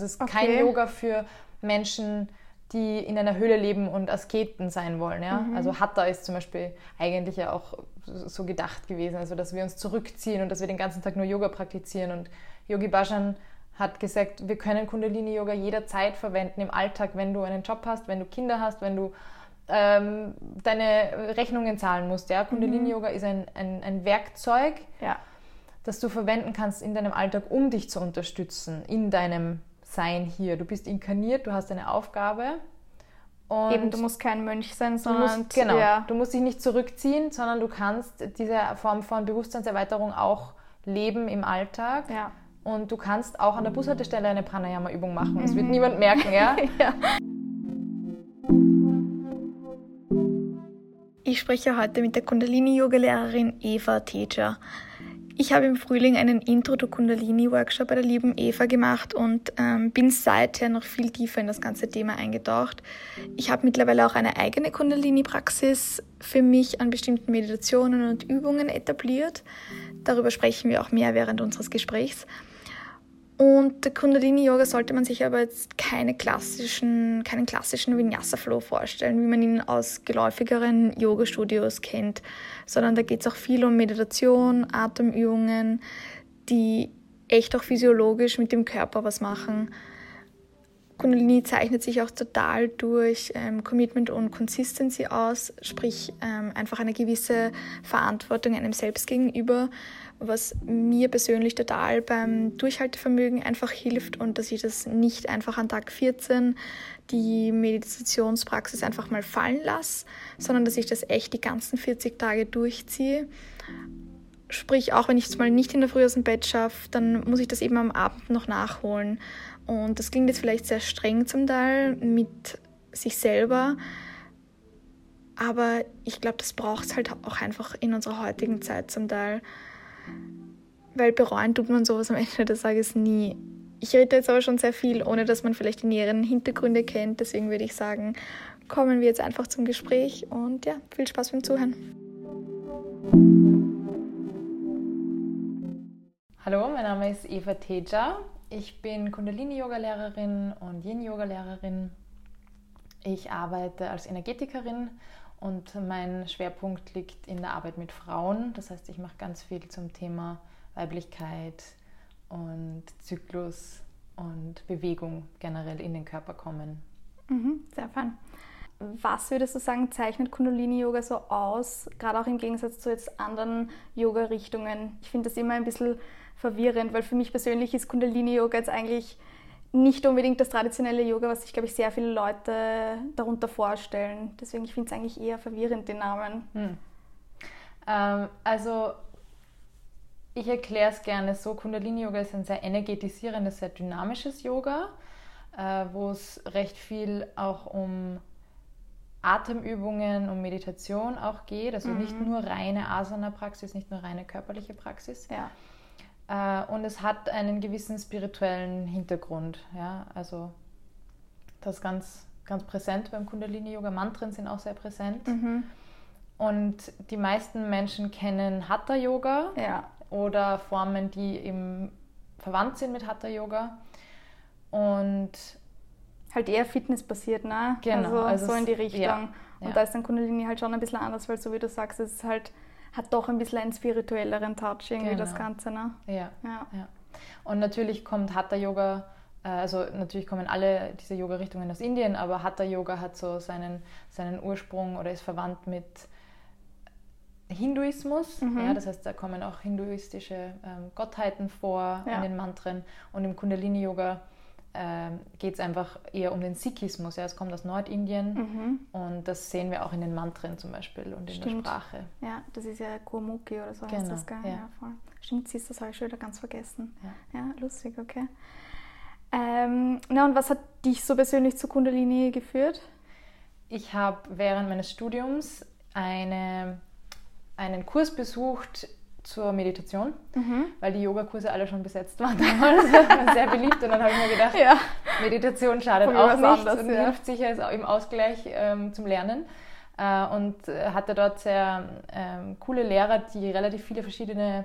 Also es ist kein Yoga für Menschen, die in einer Höhle leben und Asketen sein wollen. Ja? Also Hatha ist zum Beispiel eigentlich ja auch so gedacht gewesen, also dass wir uns zurückziehen und dass wir den ganzen Tag nur Yoga praktizieren. Und Yogi Bhajan hat gesagt, wir können Kundalini-Yoga jederzeit verwenden im Alltag, wenn du einen Job hast, wenn du Kinder hast, wenn du deine Rechnungen zahlen musst. Ja? Kundalini-Yoga ist ein Werkzeug, das du verwenden kannst in deinem Alltag, um dich zu unterstützen, in deinem Sein hier. Du bist inkarniert, du hast eine Aufgabe. Und eben, du musst kein Mönch sein, sondern... Du musst dich nicht zurückziehen, sondern du kannst diese Form von Bewusstseinserweiterung auch leben im Alltag. Ja. Und du kannst auch an der Bushaltestelle eine Pranayama-Übung machen. Das wird niemand merken, ja? Ja. Ich spreche heute mit der Kundalini-Yoga-Lehrerin Eva Teja. Ich habe im Frühling einen Intro to Kundalini-Workshop bei der lieben Eva gemacht und bin seither noch viel tiefer in das ganze Thema eingetaucht. Ich habe mittlerweile auch eine eigene Kundalini-Praxis für mich an bestimmten Meditationen und Übungen etabliert. Darüber sprechen wir auch mehr während unseres Gesprächs. Und der Kundalini-Yoga sollte man sich aber jetzt keinen klassischen Vinyasa-Flow vorstellen, wie man ihn aus geläufigeren Yoga-Studios kennt, sondern da geht es auch viel um Meditation, Atemübungen, die echt auch physiologisch mit dem Körper was machen. Kundalini zeichnet sich auch total durch Commitment und Consistency aus, sprich einfach eine gewisse Verantwortung einem selbst gegenüber, was mir persönlich total beim Durchhaltevermögen einfach hilft und dass ich das nicht einfach an Tag 14 die Meditationspraxis einfach mal fallen lasse, sondern dass ich das echt die ganzen 40 Tage durchziehe. Sprich, auch wenn ich es mal nicht in der Früh aus dem Bett schaffe, dann muss ich das eben am Abend noch nachholen. Und das klingt jetzt vielleicht sehr streng zum Teil mit sich selber, aber ich glaube, das braucht es halt auch einfach in unserer heutigen Zeit zum Teil. Weil bereuen tut man sowas am Ende des Tages nie. Ich rede jetzt aber schon sehr viel, ohne dass man vielleicht die näheren Hintergründe kennt. Deswegen würde ich sagen, kommen wir jetzt einfach zum Gespräch und ja, viel Spaß beim Zuhören. Hallo, mein Name ist Eva Teja. Ich bin Kundalini-Yoga-Lehrerin und Yin-Yoga-Lehrerin. Ich arbeite als Energetikerin und mein Schwerpunkt liegt in der Arbeit mit Frauen. Das heißt, ich mache ganz viel zum Thema Weiblichkeit und Zyklus und Bewegung generell in den Körper kommen. Sehr fein. Was würdest du sagen, zeichnet Kundalini-Yoga so aus, gerade auch im Gegensatz zu jetzt anderen Yoga-Richtungen? Ich finde das immer ein bisschen verwirrend, weil für mich persönlich ist Kundalini-Yoga jetzt eigentlich nicht unbedingt das traditionelle Yoga, was sich, glaube ich, sehr viele Leute darunter vorstellen. Deswegen, ich finde es eigentlich eher verwirrend, den Namen. Also, ich erkläre es gerne so. Kundalini-Yoga ist ein sehr energetisierendes, sehr dynamisches Yoga, wo es recht viel auch um Atemübungen, um Meditation auch geht. Also nicht nur reine Asana-Praxis, nicht nur reine körperliche Praxis. Ja. Und es hat einen gewissen spirituellen Hintergrund. Ja? Also das ist ganz, ganz präsent beim Kundalini-Yoga. Mantren sind auch sehr präsent. Und die meisten Menschen kennen Hatha-Yoga oder Formen, die eben verwandt sind mit Hatha-Yoga. Und halt eher fitnessbasiert, ne? Genau. Also so in die Richtung. Ja. Und da ist dann Kundalini halt schon ein bisschen anders, weil so wie du sagst, es ist halt, hat doch ein bisschen einen spirituelleren Touch irgendwie das Ganze, ne? Ja. Und natürlich kommt Hatha-Yoga, also natürlich kommen alle diese Yoga-Richtungen aus Indien, aber Hatha-Yoga hat so seinen Ursprung oder ist verwandt mit Hinduismus. Ja, das heißt, da kommen auch hinduistische Gottheiten vor in den Mantren. Und im Kundalini-Yoga geht es einfach eher um den Sikhismus. Ja, es kommt aus Nordindien und das sehen wir auch in den Mantren zum Beispiel und in der Sprache. Ja, das ist ja Gurmukhi oder so heißt das, gell? Ja, voll. Stimmt, siehst du, das habe ich schon wieder ganz vergessen. Ja, lustig, okay. Und was hat dich so persönlich zu Kundalini geführt? Ich habe während meines Studiums einen Kurs besucht zur Meditation, weil die Yogakurse alle schon besetzt waren damals. Das war sehr beliebt und dann habe ich mir gedacht, Meditation schadet auch nicht und hilft sicher im Ausgleich zum Lernen. Und hatte dort sehr coole Lehrer, die relativ viele verschiedene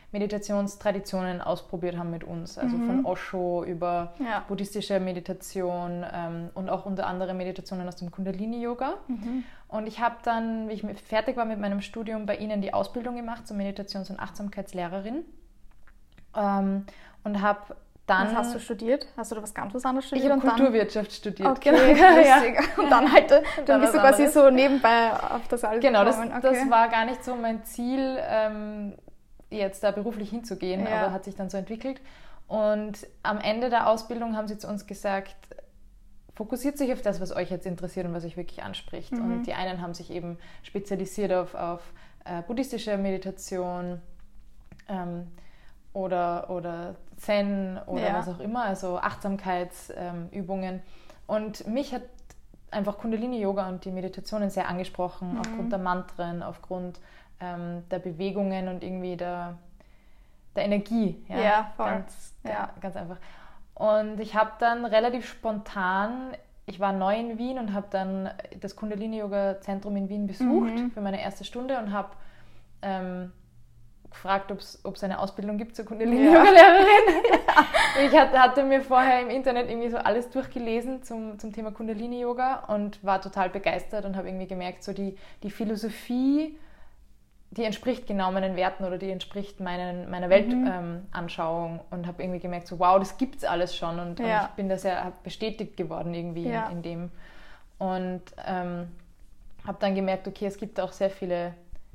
Meditationstraditionen ausprobiert haben mit uns. Also von Osho über buddhistische Meditation und auch unter anderem Meditationen aus dem Kundalini-Yoga. Und ich habe dann, wie ich fertig war mit meinem Studium, bei Ihnen die Ausbildung gemacht zur Meditations- und Achtsamkeitslehrerin. Und habe dann... Was hast du studiert? Hast du da was ganz anderes studiert? Ich habe Kulturwirtschaft studiert. Okay, Und dann halt, dann bist du quasi so nebenbei auf das alles gekommen. Genau, das war gar nicht so mein Ziel, jetzt da beruflich hinzugehen, aber hat sich dann so entwickelt. Und am Ende der Ausbildung haben sie zu uns gesagt, fokussiert sich auf das, was euch jetzt interessiert und was euch wirklich anspricht. Und die einen haben sich eben spezialisiert auf buddhistische Meditation, oder Zen oder was auch immer, also Achtsamkeitsübungen. Und mich hat einfach Kundalini-Yoga und die Meditationen sehr angesprochen, aufgrund der Mantren, aufgrund der Bewegungen und irgendwie der Energie. Ja, voll. Ganz einfach. Und ich habe dann relativ spontan, ich war neu in Wien und habe dann das Kundalini-Yoga-Zentrum in Wien besucht für meine erste Stunde und habe gefragt, ob es eine Ausbildung gibt zur Kundalini-Yoga-Lehrerin. Ich hatte mir vorher im Internet irgendwie so alles durchgelesen zum Thema Kundalini-Yoga und war total begeistert und habe irgendwie gemerkt, so die Philosophie, die entspricht genau meinen Werten oder die entspricht meiner Weltanschauung und habe irgendwie gemerkt, so wow, das gibt's alles schon und ich bin da sehr bestätigt geworden irgendwie in dem. Und habe dann gemerkt, okay, es gibt auch sehr viele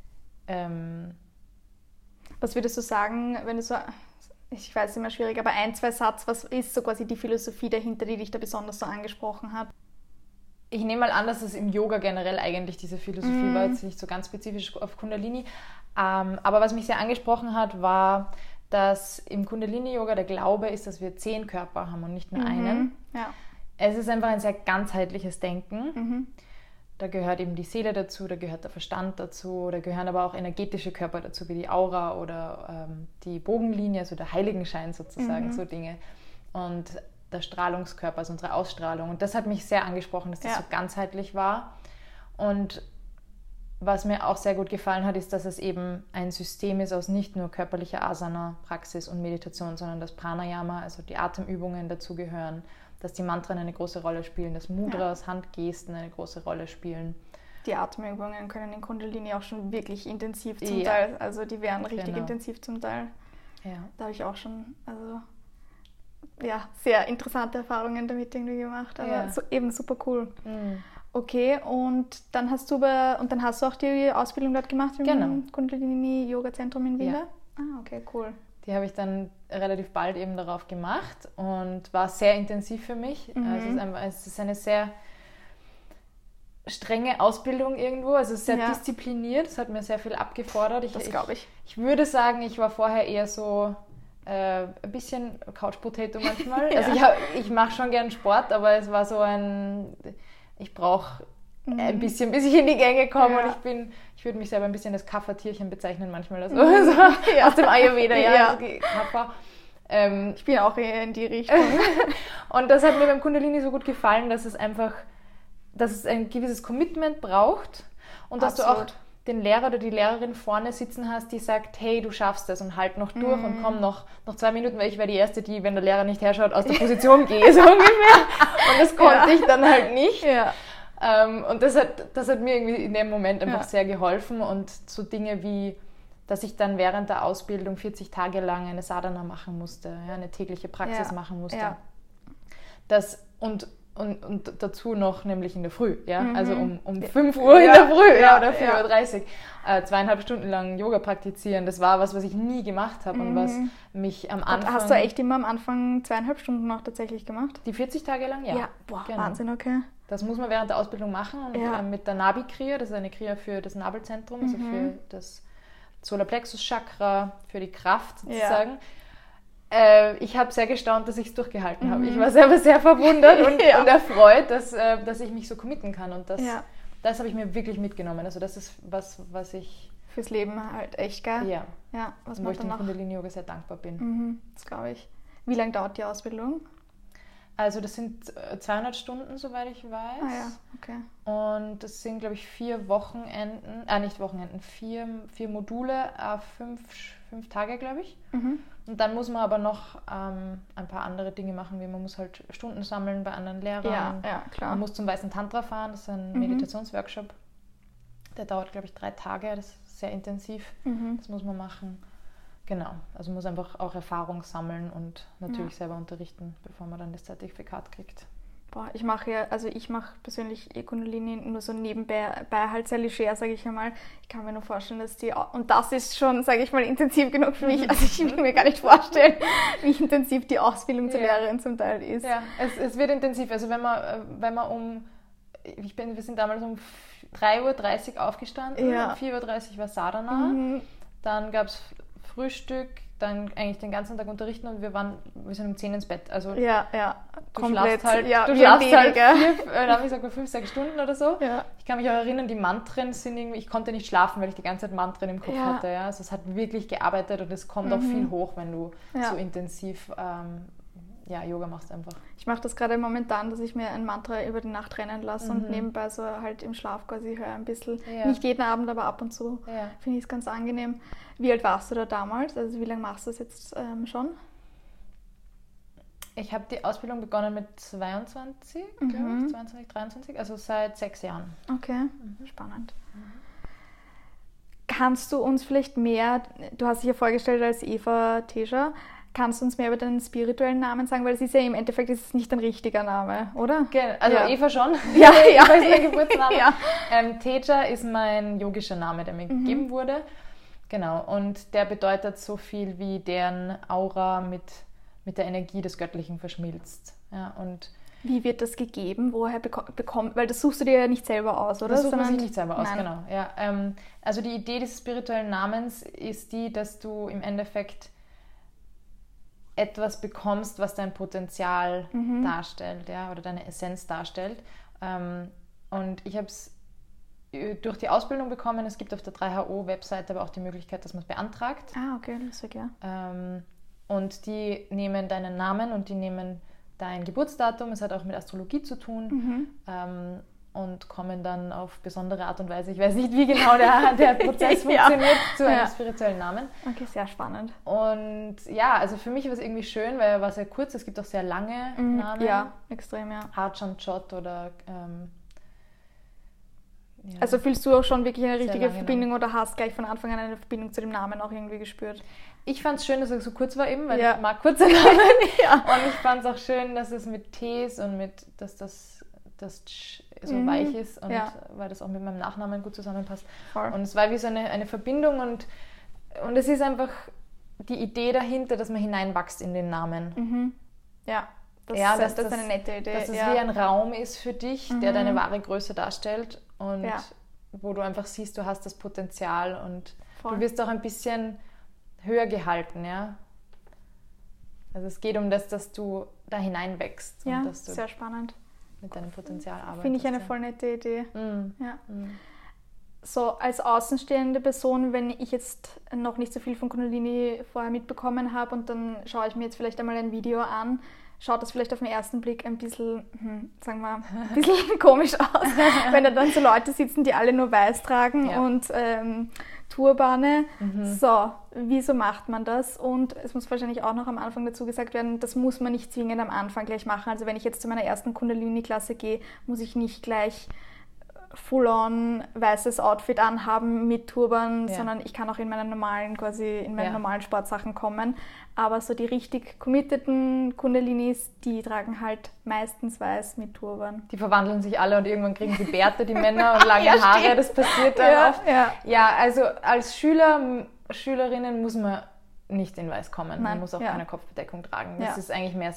was würdest du sagen, wenn du so, ich weiß, es ist immer schwierig, aber 1, 2 Satz, was ist so quasi die Philosophie dahinter, die dich da besonders so angesprochen hat? Ich nehme mal an, dass es im Yoga generell eigentlich diese Philosophie war, jetzt nicht so ganz spezifisch auf Kundalini. Aber was mich sehr angesprochen hat, war, dass im Kundalini-Yoga der Glaube ist, dass wir 10 Körper haben und nicht nur einen. Ja. Es ist einfach ein sehr ganzheitliches Denken. Da gehört eben die Seele dazu, da gehört der Verstand dazu, da gehören aber auch energetische Körper dazu, wie die Aura oder die Bogenlinie, also der Heiligenschein sozusagen, so Dinge. Und der Strahlungskörper, also unsere Ausstrahlung. Und das hat mich sehr angesprochen, dass das so ganzheitlich war. Und was mir auch sehr gut gefallen hat, ist, dass es eben ein System ist aus nicht nur körperlicher Asana-Praxis und Meditation, sondern dass Pranayama, also die Atemübungen dazugehören, dass die Mantren eine große Rolle spielen, dass Mudras, Handgesten eine große Rolle spielen. Die Atemübungen können in Kundalini auch schon wirklich intensiv zum Teil, also die wären richtig intensiv zum Teil. Ja. Da habe ich auch schon, sehr interessante Erfahrungen damit irgendwie gemacht, aber eben super cool. Okay, und dann hast du auch die Ausbildung dort gemacht im Kundalini-Yoga-Zentrum in Wien? Ja. Ah, okay, cool. Die habe ich dann relativ bald eben darauf gemacht und war sehr intensiv für mich. Also es ist eine sehr strenge Ausbildung irgendwo, also sehr diszipliniert. Es hat mir sehr viel abgefordert. Das glaube ich. Ich würde sagen, ich war vorher eher so ein bisschen Couch Potato manchmal. Also ich mache schon gern Sport, aber es war so ich brauche ein bisschen, bis ich in die Gänge komme und ich würde mich selber ein bisschen als Kaffertierchen bezeichnen manchmal, also aus dem Ayurveda, also Kaffer. Ich bin auch eher in die Richtung. Und das hat mir beim Kundalini so gut gefallen, dass es ein gewisses Commitment braucht und dass du auch den Lehrer oder die Lehrerin vorne sitzen hast, die sagt, hey, du schaffst das und halt noch durch und komm noch 2 Minuten, weil ich wäre die Erste, die, wenn der Lehrer nicht herschaut, aus der Position gehe, so ungefähr. Und das konnte ich dann halt nicht. Ja. Und das hat mir irgendwie in dem Moment einfach sehr geholfen und so Dinge wie, dass ich dann während der Ausbildung 40 Tage lang eine Sadhana machen musste, eine tägliche Praxis machen musste. Ja. Das und dazu noch nämlich in der Früh, also um 5 Uhr in der Früh oder 4:30 Uhr. 2,5 Stunden lang Yoga praktizieren, das war was ich nie gemacht habe und was mich am Anfang... Hast du echt immer am Anfang 2,5 Stunden noch tatsächlich gemacht? Die 40 Tage lang, ja. Ja, boah, genau. Wahnsinn, okay. Das muss man während der Ausbildung machen und mit der Nabi-Kriya, das ist eine Kriya für das Nabelzentrum, also für das Solarplexus-Chakra, für die Kraft sozusagen. Ich habe sehr gestaunt, dass ich es durchgehalten habe. Ich war selber sehr verwundert und erfreut, dass ich mich so committen kann. Und das habe ich mir wirklich mitgenommen. Also das ist was ich... Fürs Leben halt echt geil. Ja, wo ich dem Kundalini-Yoga sehr dankbar bin. Das glaube ich. Wie lange dauert die Ausbildung? Also das sind 200 Stunden, soweit ich weiß. Ah ja, okay. Und das sind, glaube ich, 4 Wochenenden, nicht Wochenenden, 4 Module, 5 5 Tage, glaube ich. Mhm. Und dann muss man aber noch ein paar andere Dinge machen, wie man muss halt Stunden sammeln bei anderen Lehrern. Ja, klar. Man muss zum Weißen Tantra fahren, das ist ein Meditationsworkshop. Der dauert, glaube ich, 3 Tage, das ist sehr intensiv. Das muss man machen. Genau, also man muss einfach auch Erfahrung sammeln und natürlich selber unterrichten, bevor man dann das Zertifikat kriegt. Boah, ich mache persönlich Kundalini nur so nebenbei halt sehr leger, sage ich einmal. Ich kann mir nur vorstellen, dass und das ist schon, sage ich mal, intensiv genug für mich. Also ich will mir gar nicht vorstellen, wie intensiv die Ausbildung zur Lehrerin zum Teil ist. Ja, es wird intensiv. Also wenn man wir sind damals um 3:30 Uhr aufgestanden, um 4:30 Uhr war Sadhana, dann gab es Frühstück, dann eigentlich den ganzen Tag unterrichten und wir sind um 10 ins Bett. Also du komplett, schlafst halt, du schlafst halt 5, 6 Stunden oder so. Ja. Ich kann mich auch erinnern, die Mantren sind irgendwie, ich konnte nicht schlafen, weil ich die ganze Zeit Mantren im Kopf hatte. Ja? Also es hat wirklich gearbeitet und es kommt auch viel hoch, wenn du so intensiv Yoga machst einfach. Ich mache das gerade momentan, dass ich mir ein Mantra über die Nacht rennen lasse und nebenbei so halt im Schlaf quasi höre ein bisschen. Nicht jeden Abend, aber ab und zu finde ich es ganz angenehm. Wie alt warst du da damals? Also wie lange machst du das jetzt schon? Ich habe die Ausbildung begonnen mit 22, glaube ich, 22, 23, also seit 6 Jahren. Okay, spannend. Kannst du uns vielleicht mehr, du hast dich ja vorgestellt als Eva Teja, kannst du uns mehr über deinen spirituellen Namen sagen? Weil es ist ja im Endeffekt ist es nicht ein richtiger Name, oder? Also Eva schon. Ja, Eva ist mein Geburtsname. Teja ist mein yogischer Name, der mir gegeben wurde. Genau, und der bedeutet so viel wie deren Aura mit der Energie des Göttlichen verschmilzt. Ja, und wie wird das gegeben? Woher bekommt, weil das suchst du dir ja nicht selber aus, oder? Das sucht man sich nicht selber aus, genau. Ja, also die Idee dieses spirituellen Namens ist die, dass du im Endeffekt etwas bekommst, was dein Potenzial darstellt, oder deine Essenz darstellt. Und ich habe es durch die Ausbildung bekommen. Es gibt auf der 3HO-Webseite aber auch die Möglichkeit, dass man es beantragt. Ah, okay, lustig, ja. Und die nehmen deinen Namen und die nehmen dein Geburtsdatum. Es hat auch mit Astrologie zu tun. Und kommen dann auf besondere Art und Weise, ich weiß nicht, wie genau der Prozess funktioniert, zu einem spirituellen Namen. Okay, sehr spannend. Und ja, also für mich war es irgendwie schön, weil er war sehr kurz, es gibt auch sehr lange Namen. Ja, extrem, ja. Archan Chot oder... also fühlst du auch schon wirklich eine richtige Verbindung oder hast gleich von Anfang an eine Verbindung zu dem Namen auch irgendwie gespürt? Ich fand es schön, dass er so kurz war eben, weil ich mag kurze Namen. Und ich fand es auch schön, dass es mit Ts und dass das so weich ist und weil das auch mit meinem Nachnamen gut zusammenpasst. Voll. Und es war wie so eine Verbindung und es ist einfach die Idee dahinter, dass man hineinwächst in den Namen. Ja, das ist eine nette Idee. Dass es wie ein Raum ist für dich, der deine wahre Größe darstellt und wo du einfach siehst, du hast das Potenzial und du wirst auch ein bisschen höher gehalten, ja. Also es geht um das, dass du da hineinwächst. Ja, und dass du sehr spannend. Mit deinem Potenzial arbeitest. Finde ich eine voll nette Idee. Ja. So als außenstehende Person, wenn ich jetzt noch nicht so viel von Kundalini vorher mitbekommen habe und dann schaue ich mir jetzt vielleicht einmal ein Video an, schaut das vielleicht auf den ersten Blick ein bisschen, sagen wir, ein bisschen komisch aus, wenn da dann so Leute sitzen, die alle nur weiß tragen und Turbane. So, wieso macht man das? Und es muss wahrscheinlich auch noch am Anfang dazu gesagt werden, das muss man nicht zwingend am Anfang gleich machen. Also wenn ich jetzt zu meiner ersten Kundalini-Klasse gehe, muss ich nicht gleich full-on weißes Outfit anhaben mit Turban, sondern ich kann auch in meine normalen Sportsachen kommen. Aber so die richtig committeden Kundalinis, die tragen halt meistens weiß mit Turban. Die verwandeln sich alle und irgendwann kriegen sie Bärte, die Männer, und lange Haare, stimmt. Das passiert dann oft. Ja, also als Schülerinnen muss man nicht in weiß kommen. Man muss auch keine Kopfbedeckung tragen. Das ist eigentlich mehr so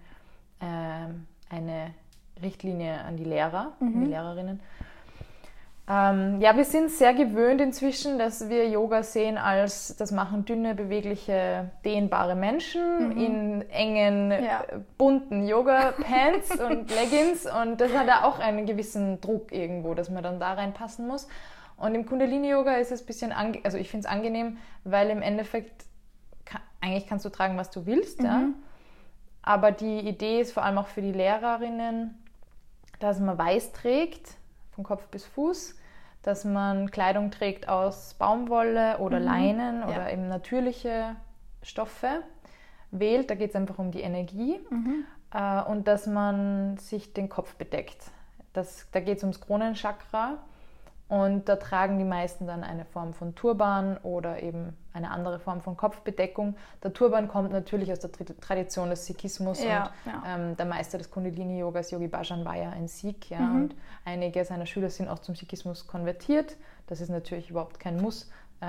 eine Richtlinie an die Lehrer, an die Lehrerinnen. Wir sind sehr gewöhnt inzwischen, dass wir Yoga sehen als, das machen dünne, bewegliche, dehnbare Menschen in engen, bunten Yoga-Pants und Leggings, und das hat ja auch einen gewissen Druck irgendwo, dass man dann da reinpassen muss. Und im Kundalini-Yoga ist es ein bisschen, also ich finde es angenehm, weil im Endeffekt eigentlich kannst du tragen, was du willst, aber die Idee ist vor allem auch für die Lehrerinnen, dass man weiß trägt, von Kopf bis Fuß, dass man Kleidung trägt aus Baumwolle oder Leinen oder eben natürliche Stoffe wählt. Da geht es einfach um die Energie. Und dass man sich den Kopf bedeckt. Da geht es ums Kronenchakra. Und da tragen die meisten dann eine Form von Turban oder eben eine andere Form von Kopfbedeckung. Der Turban kommt natürlich aus der Tradition des Sikhismus und der Meister des Kundalini-Yogas, Yogi Bhajan, war ja ein Sikh. Ja, und einige seiner Schüler sind auch zum Sikhismus konvertiert. Das ist natürlich überhaupt kein Muss.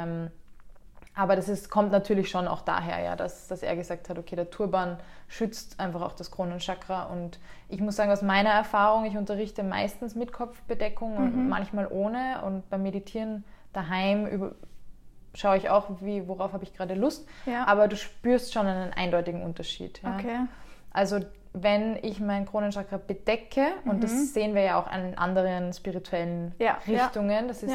Aber kommt natürlich schon auch daher, ja, dass er gesagt hat, okay, der Turban schützt einfach auch das Kronenchakra. Und ich muss sagen, aus meiner Erfahrung, ich unterrichte meistens mit Kopfbedeckung und manchmal ohne. Und beim Meditieren daheim schaue ich auch, worauf habe ich gerade Lust. Ja. Aber du spürst schon einen eindeutigen Unterschied. Ja. Okay. Also wenn ich mein Kronenchakra bedecke, und das sehen wir ja auch an anderen spirituellen Richtungen, das ist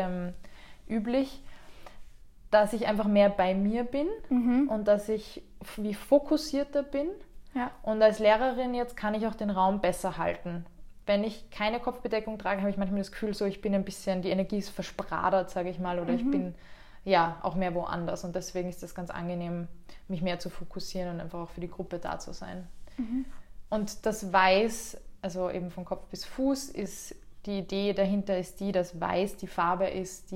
üblich, dass ich einfach mehr bei mir bin und dass ich wie fokussierter bin. Ja. Und als Lehrerin jetzt kann ich auch den Raum besser halten. Wenn ich keine Kopfbedeckung trage, habe ich manchmal das Gefühl, so ich bin ein bisschen, die Energie ist verspradert, sage ich mal, oder ich bin auch mehr woanders. Und deswegen ist das ganz angenehm, mich mehr zu fokussieren und einfach auch für die Gruppe da zu sein. Und das Weiß, also eben von Kopf bis Fuß, ist die Idee dahinter ist dass Weiß die Farbe ist,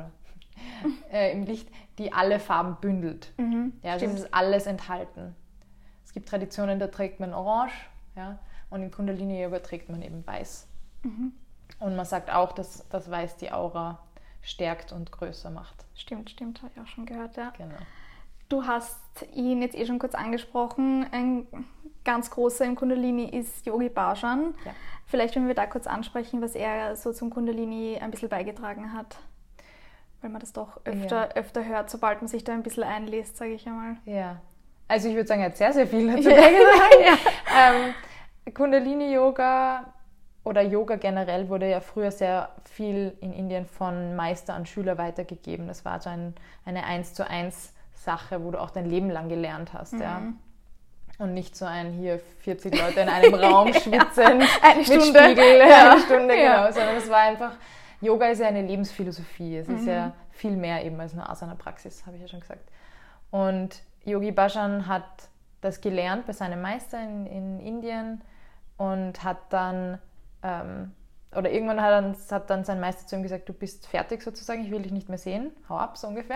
im Licht, die alle Farben bündelt. Ja, also es ist alles enthalten. Es gibt Traditionen, da trägt man Orange, ja, und im Kundalini-Yoga trägt man eben Weiß. Und man sagt auch, dass das Weiß die Aura stärkt und größer macht. Stimmt, habe ich auch schon gehört, ja. Genau. Du hast ihn jetzt schon kurz angesprochen. Ein ganz großer im Kundalini ist Yogi Bhajan. Ja. Vielleicht, wenn wir da kurz ansprechen, was er so zum Kundalini ein bisschen beigetragen hat. Weil man das doch öfter hört, sobald man sich da ein bisschen einliest, sage ich einmal. Ja, also ich würde sagen, er hat sehr, sehr viel dazu beigetragen. Kundalini-Yoga oder Yoga generell wurde ja früher sehr viel in Indien von Meister an Schüler weitergegeben. Das war so eine 1:1 Sache, wo du auch dein Leben lang gelernt hast. Ja. Und nicht so ein hier 40 Leute in einem Raum schwitzen eine Stunde. Mit Spiegel, eine Stunde, genau. Sondern es war einfach, Yoga ist ja eine Lebensphilosophie. Es ist ja viel mehr eben als nur Asana-Praxis, habe ich ja schon gesagt. Und Yogi Bhajan hat das gelernt bei seinem Meister in Indien und hat dann, oder irgendwann hat dann sein Meister zu ihm gesagt, du bist fertig sozusagen, ich will dich nicht mehr sehen, hau ab, so ungefähr.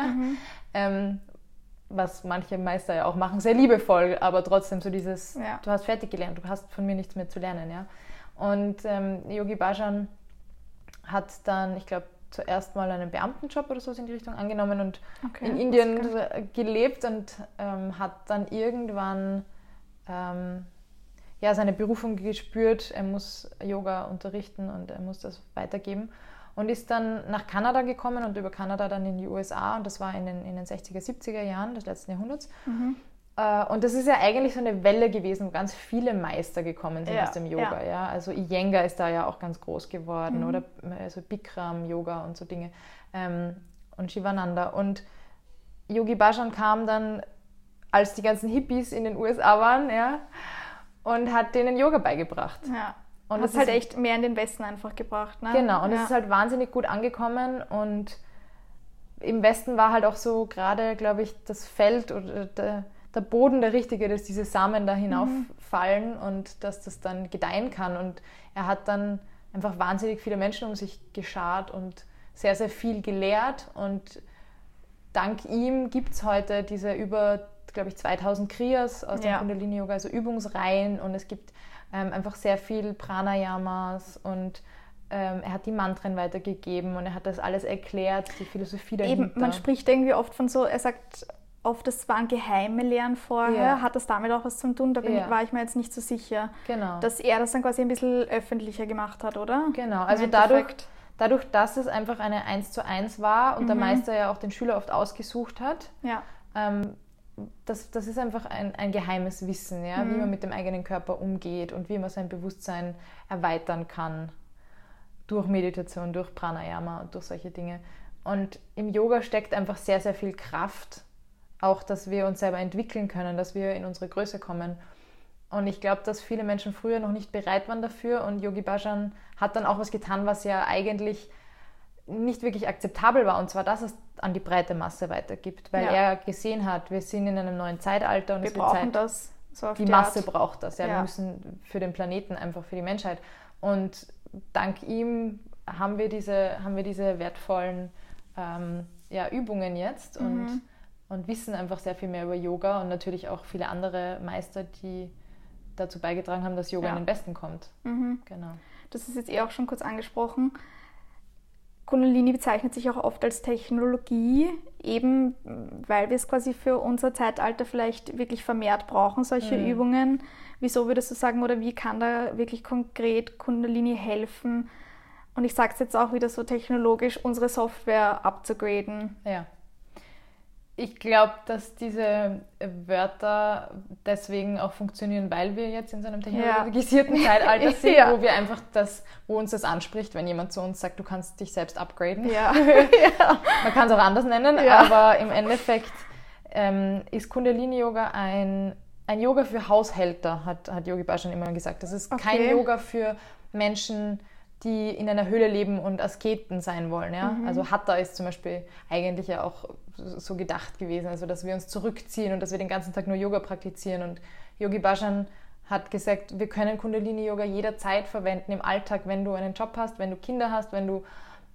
Was manche Meister ja auch machen, sehr liebevoll, aber trotzdem so dieses, du hast fertig gelernt, du hast von mir nichts mehr zu lernen. Ja? Und Yogi Bhajan hat dann, ich glaube, zuerst mal einen Beamtenjob oder so in die Richtung angenommen und in Indien gelebt und hat dann irgendwann seine Berufung gespürt, er muss Yoga unterrichten und er muss das weitergeben und ist dann nach Kanada gekommen und über Kanada dann in die USA und das war in den 60er, 70er Jahren des letzten Jahrhunderts. Und das ist ja eigentlich so eine Welle gewesen, wo ganz viele Meister gekommen sind aus dem Yoga. Ja. Also Iyengar ist da ja auch ganz groß geworden oder also Bikram-Yoga und so Dinge und Shivananda. Und Yogi Bhajan kam dann, als die ganzen Hippies in den USA waren, und hat denen Yoga beigebracht. Ja. Und das ist halt echt mehr in den Westen einfach gebracht. Ne? Genau, und es ist halt wahnsinnig gut angekommen und im Westen war halt auch so gerade, glaube ich, das Feld oder der Boden der richtige, dass diese Samen da hinauffallen und dass das dann gedeihen kann. Und er hat dann einfach wahnsinnig viele Menschen um sich geschart und sehr, sehr viel gelehrt. Und dank ihm gibt es heute diese über, glaube ich, 2000 Kriyas aus dem Kundalini-Yoga, also Übungsreihen. Und es gibt einfach sehr viel Pranayamas und er hat die Mantren weitergegeben und er hat das alles erklärt, die Philosophie dahinter. Eben, man spricht irgendwie oft von so, er sagt oft, das waren geheime Lehren vorher. Ja. Hat das damit auch was zu tun? Da war ich mir jetzt nicht so sicher, dass er das dann quasi ein bisschen öffentlicher gemacht hat, oder? Genau, also dadurch, dass es einfach eine 1:1 war und der Meister ja auch den Schüler oft ausgesucht hat, das ist einfach ein geheimes Wissen, wie man mit dem eigenen Körper umgeht und wie man sein Bewusstsein erweitern kann durch Meditation, durch Pranayama und durch solche Dinge. Und im Yoga steckt einfach sehr, sehr viel Kraft, auch, dass wir uns selber entwickeln können, dass wir in unsere Größe kommen. Und ich glaube, dass viele Menschen früher noch nicht bereit waren dafür und Yogi Bhajan hat dann auch was getan, was ja eigentlich nicht wirklich akzeptabel war, und zwar, dass es an die breite Masse weitergibt, weil er gesehen hat, wir sind in einem neuen Zeitalter und wir es wird brauchen Zeit, das. So auf die Masse braucht das. Ja. Wir müssen für den Planeten, einfach für die Menschheit. Und dank ihm haben wir diese wertvollen Übungen jetzt und wissen einfach sehr viel mehr über Yoga und natürlich auch viele andere Meister, die dazu beigetragen haben, dass Yoga in den Westen kommt. Genau. Das ist jetzt auch schon kurz angesprochen. Kundalini bezeichnet sich auch oft als Technologie, eben weil wir es quasi für unser Zeitalter vielleicht wirklich vermehrt brauchen, solche Übungen. Wieso würdest du sagen, oder wie kann da wirklich konkret Kundalini helfen? Und ich sage es jetzt auch wieder so technologisch, unsere Software abzugraden. Ja. Ich glaube, dass diese Wörter deswegen auch funktionieren, weil wir jetzt in so einem technologisierten Zeitalter sind, wo wir einfach wo uns das anspricht, wenn jemand zu uns sagt, du kannst dich selbst upgraden. Ja. Man kann es auch anders nennen, aber im Endeffekt ist Kundalini-Yoga ein Yoga für Haushälter, hat Yogi Bhajan immer gesagt. Das ist kein Yoga für Menschen, die in einer Höhle leben und Asketen sein wollen. Ja? Also Hatha ist zum Beispiel eigentlich ja auch so gedacht gewesen, also dass wir uns zurückziehen und dass wir den ganzen Tag nur Yoga praktizieren. Und Yogi Bhajan hat gesagt, wir können Kundalini-Yoga jederzeit verwenden im Alltag, wenn du einen Job hast, wenn du Kinder hast, wenn du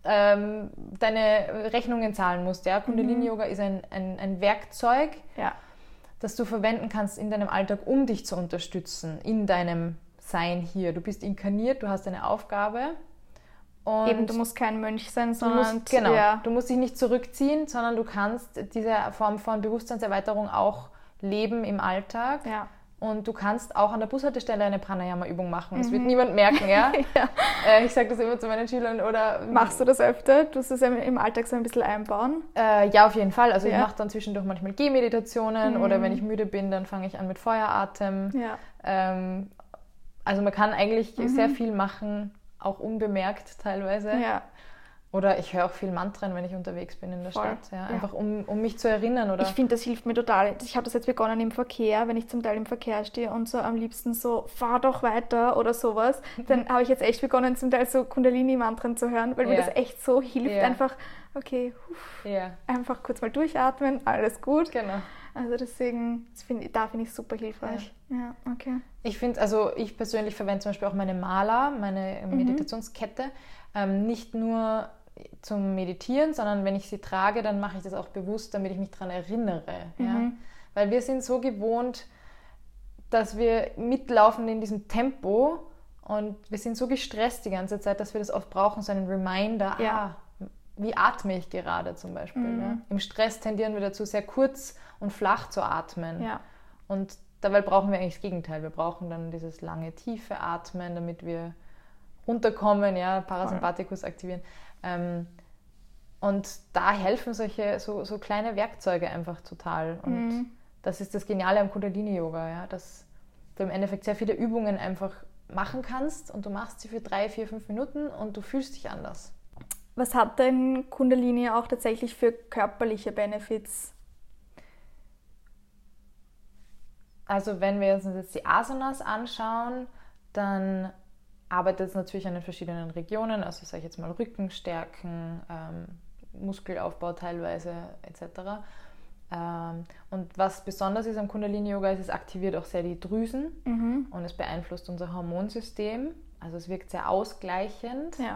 deine Rechnungen zahlen musst. Ja? Kundalini-Yoga ist ein Werkzeug, das du verwenden kannst in deinem Alltag, um dich zu unterstützen, in deinem Sein hier. Du bist inkarniert, du hast eine Aufgabe. Und eben, du musst kein Mönch sein, sondern... Du musst dich nicht zurückziehen, sondern du kannst diese Form von Bewusstseinserweiterung auch leben im Alltag. Ja. Und du kannst auch an der Bushaltestelle eine Pranayama-Übung machen. Das wird niemand merken, ja? Ich sage das immer zu meinen Schülern. Machst du das öfter? Tust du es im Alltag so ein bisschen einbauen? Ja, auf jeden Fall. Also ich mache dann zwischendurch manchmal Gehmeditationen oder wenn ich müde bin, dann fange ich an mit Feueratem. Ja. Also man kann eigentlich sehr viel machen, auch unbemerkt teilweise. Ja. Oder ich höre auch viel Mantren, wenn ich unterwegs bin in der Stadt. Ja. Einfach um mich zu erinnern. Oder? Ich finde, das hilft mir total. Ich habe das jetzt begonnen im Verkehr, wenn ich zum Teil im Verkehr stehe und so am liebsten so, fahr doch weiter oder sowas. Dann habe ich jetzt echt begonnen, zum Teil so Kundalini-Mantren zu hören, weil mir das echt so hilft. Einfach, einfach kurz mal durchatmen, alles gut. Genau. Also deswegen, da finde ich super hilfreich. Ja, okay. Ich persönlich verwende zum Beispiel auch meine Mala, meine Meditationskette, nicht nur zum Meditieren, sondern wenn ich sie trage, dann mache ich das auch bewusst, damit ich mich daran erinnere. Ja? Weil wir sind so gewohnt, dass wir mitlaufen in diesem Tempo und wir sind so gestresst die ganze Zeit, dass wir das oft brauchen, so einen Reminder, wie atme ich gerade zum Beispiel. Ja? Im Stress tendieren wir dazu, sehr kurz und flach zu atmen. Ja. Und dabei brauchen wir eigentlich das Gegenteil. Wir brauchen dann dieses lange, tiefe Atmen, damit wir runterkommen, Parasympathikus aktivieren. Und da helfen solche so kleine Werkzeuge einfach total. Und das ist das Geniale am Kundalini-Yoga, dass du im Endeffekt sehr viele Übungen einfach machen kannst und du machst sie für 3, 4, 5 Minuten und du fühlst dich anders. Was hat denn Kundalini auch tatsächlich für körperliche Benefits? Also wenn wir uns jetzt die Asanas anschauen, dann arbeitet es natürlich an den verschiedenen Regionen, also sage ich jetzt mal Rückenstärken, Muskelaufbau teilweise etc. Und was besonders ist am Kundalini-Yoga, ist, es aktiviert auch sehr die Drüsen und es beeinflusst unser Hormonsystem. Also es wirkt sehr ausgleichend. Ja.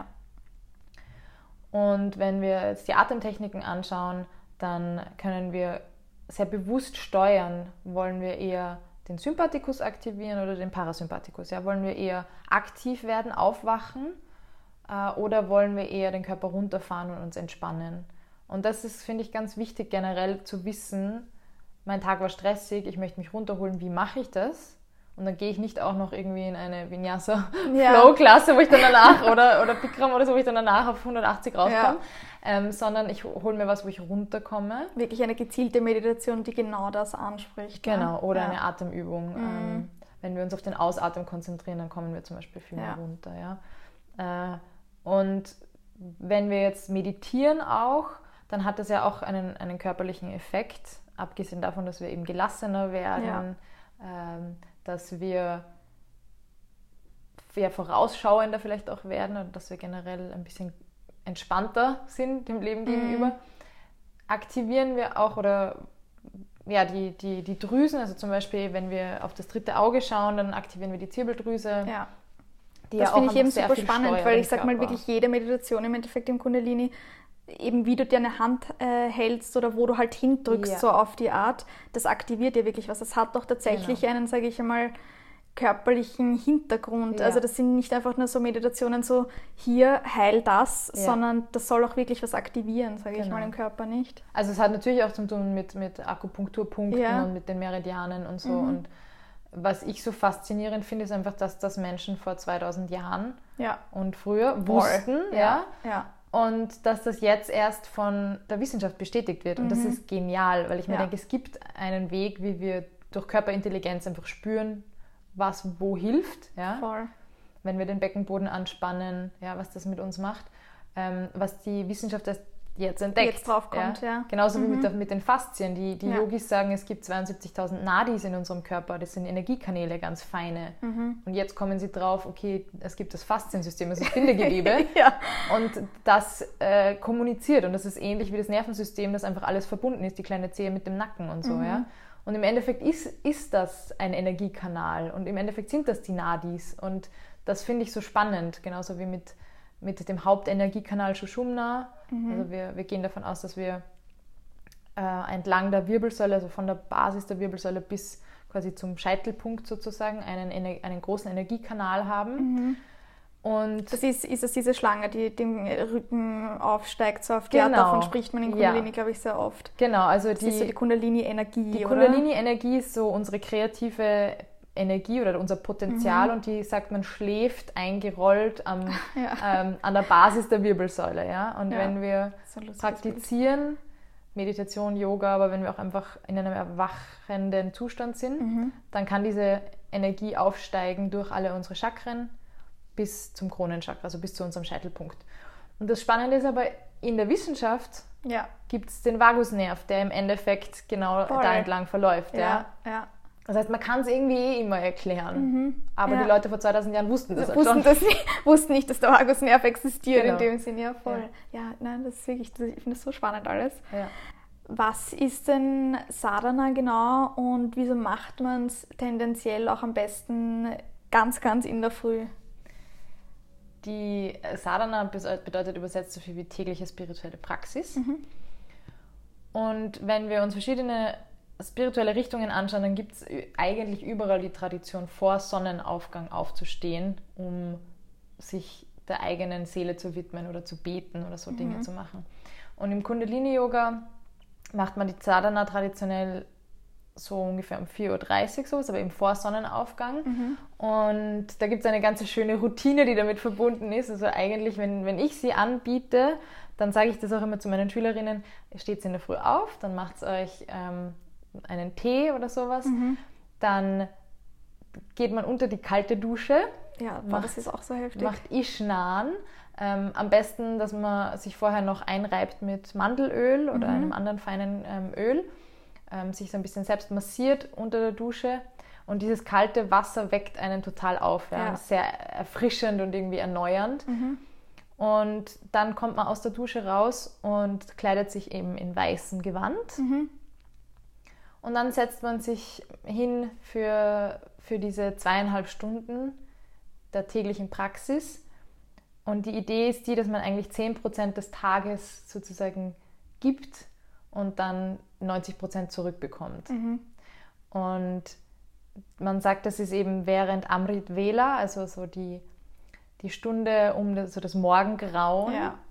Und wenn wir jetzt die Atemtechniken anschauen, dann können wir sehr bewusst steuern, wollen wir eher den Sympathikus aktivieren oder den Parasympathikus. Ja? Wollen wir eher aktiv werden, aufwachen oder wollen wir eher den Körper runterfahren und uns entspannen? Und das ist, finde ich, ganz wichtig generell zu wissen, mein Tag war stressig, ich möchte mich runterholen, wie mache ich das? Und dann gehe ich nicht auch noch irgendwie in eine Vinyasa-Flow-Klasse, wo ich dann danach, oder Bikram oder so, wo ich dann danach auf 180 rauskomme, sondern ich hole mir was, wo ich runterkomme. Wirklich eine gezielte Meditation, die genau das anspricht. Genau, oder eine Atemübung. Wenn wir uns auf den Ausatmen konzentrieren, dann kommen wir zum Beispiel viel mehr runter. Ja? Und wenn wir jetzt meditieren auch, dann hat das ja auch einen körperlichen Effekt, abgesehen davon, dass wir eben gelassener werden, dass wir vorausschauender vielleicht auch werden und dass wir generell ein bisschen entspannter sind dem Leben gegenüber, aktivieren wir auch die Drüsen. Also zum Beispiel, wenn wir auf das dritte Auge schauen, dann aktivieren wir die Zirbeldrüse. Ja. Die Das ja finde auch ich eben sehr super viel spannend, steuert weil im ich sag mal Körper. wirklich jede Meditation im Endeffekt im Kundalini, eben wie du dir eine Hand hältst oder wo du halt hindrückst, so auf die Art, das aktiviert ja wirklich was. Das hat doch tatsächlich einen, sage ich einmal, körperlichen Hintergrund. Ja. Also das sind nicht einfach nur so Meditationen so, hier, heil das, sondern das soll auch wirklich was aktivieren, sage ich mal, im Körper, nicht? Also es hat natürlich auch zu tun mit Akupunkturpunkten und mit den Meridianen und so. Und was ich so faszinierend finde, ist einfach, dass das Menschen vor 2000 Jahren und früher wussten. Und dass das jetzt erst von der Wissenschaft bestätigt wird. Und das ist genial, weil ich mir denke, es gibt einen Weg, wie wir durch Körperintelligenz einfach spüren, was wo hilft. Ja? Voll. Wenn wir den Beckenboden anspannen, was das mit uns macht. Was die Wissenschaft erst jetzt entdeckt. Jetzt drauf kommt, Genauso wie mit den Faszien. Die Yogis sagen, es gibt 72.000 Nadis in unserem Körper. Das sind Energiekanäle, ganz feine. Und jetzt kommen sie drauf, okay, es gibt das Fasziensystem, das ist Bindegewebe. Und das kommuniziert. Und das ist ähnlich wie das Nervensystem, das einfach alles verbunden ist, die kleine Zehe mit dem Nacken und so. Ja? Und im Endeffekt ist das ein Energiekanal. Und im Endeffekt sind das die Nadis. Und das finde ich so spannend. Genauso wie mit dem Hauptenergiekanal Sushumna. Also wir gehen davon aus, dass wir entlang der Wirbelsäule, also von der Basis der Wirbelsäule bis quasi zum Scheitelpunkt sozusagen, einen großen Energiekanal haben. Und das ist das diese Schlange, die den Rücken aufsteigt, so auf die Art, davon spricht man in Kundalini, glaube ich, sehr oft. Genau, also das ist so die Kundalini-Energie, Die Kundalini-Energie ist so unsere kreative Energie oder unser Potenzial und die, sagt man, schläft eingerollt an der Basis der Wirbelsäule. Ja? Und wenn wir praktizieren, Meditation, Yoga, aber wenn wir auch einfach in einem erwachenden Zustand sind, dann kann diese Energie aufsteigen durch alle unsere Chakren bis zum Kronenchakra, also bis zu unserem Scheitelpunkt. Und das Spannende ist aber, in der Wissenschaft gibt es den Vagusnerv, der im Endeffekt genau da entlang verläuft. Das heißt, man kann es irgendwie immer erklären. Aber die Leute vor 2000 Jahren wussten das halt schon. Wussten nicht, dass der Vagusnerv existiert in dem Sinne. Ja, voll. Ja, nein, das ist wirklich, ich finde das so spannend alles. Ja. Was ist denn Sadhana genau und wieso macht man es tendenziell auch am besten ganz, ganz in der Früh? Die Sadhana bedeutet übersetzt so viel wie tägliche spirituelle Praxis. Und wenn wir uns verschiedene spirituelle Richtungen anschauen, dann gibt es eigentlich überall die Tradition, vor Sonnenaufgang aufzustehen, um sich der eigenen Seele zu widmen oder zu beten oder so Dinge zu machen. Und im Kundalini-Yoga macht man die Sadhana traditionell so ungefähr um 4.30 Uhr sowas, aber eben vor Sonnenaufgang. Und da gibt es eine ganz schöne Routine, die damit verbunden ist. Also eigentlich, wenn ich sie anbiete, dann sage ich das auch immer zu meinen Schülerinnen, ihr steht in der Früh auf, dann macht euch einen Tee oder sowas, dann geht man unter die kalte Dusche. Ja, das ist auch so heftig. Macht Ishnan. Am besten, dass man sich vorher noch einreibt mit Mandelöl oder einem anderen feinen Öl, sich so ein bisschen selbst massiert unter der Dusche und dieses kalte Wasser weckt einen total auf. Sehr erfrischend und irgendwie erneuernd. Und dann kommt man aus der Dusche raus und kleidet sich eben in weißem Gewand. Und dann setzt man sich hin für diese 2,5 Stunden der täglichen Praxis. Und die Idee ist die, dass man eigentlich 10% des Tages sozusagen gibt und dann 90% zurückbekommt. Und man sagt, das ist eben während Amrit Vela, also so die Stunde um das Morgengrauen.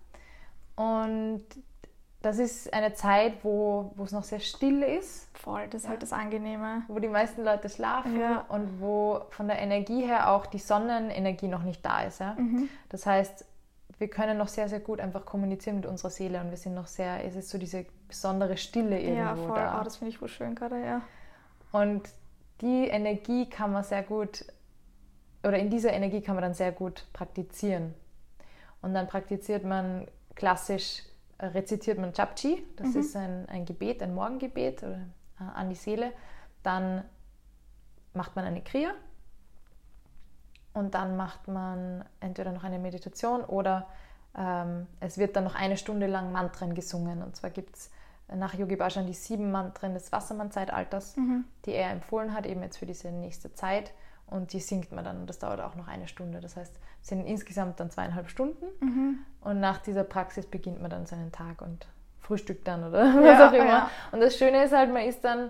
Und das ist eine Zeit, wo es noch sehr still ist. Voll, das ist halt das Angenehme. Wo die meisten Leute schlafen und wo von der Energie her auch die Sonnenenergie noch nicht da ist. Ja? Das heißt, wir können noch sehr, sehr gut einfach kommunizieren mit unserer Seele und wir sind noch sehr, es ist so diese besondere Stille irgendwo da. Ja, voll, das finde ich wohl schön gerade, ja. Und die Energie kann man sehr gut, oder in dieser Energie kann man dann sehr gut praktizieren. Und dann praktiziert man klassisch, rezitiert man Japji, das ist ein Gebet, ein Morgengebet oder, an die Seele. Dann macht man eine Kriya und dann macht man entweder noch eine Meditation oder Es wird dann noch 1 Stunde lang Mantren gesungen. Und zwar gibt es nach Yogi Bhajan die 7 Mantren des Wassermann-Zeitalters, die er empfohlen hat, eben jetzt für diese nächste Zeit. Und die singt man dann und das dauert auch noch 1 Stunde. Das heißt, es sind insgesamt dann 2,5 Stunden. Und nach dieser Praxis beginnt man dann seinen Tag und frühstückt dann oder was auch immer. Ja. Und das Schöne ist halt, man ist dann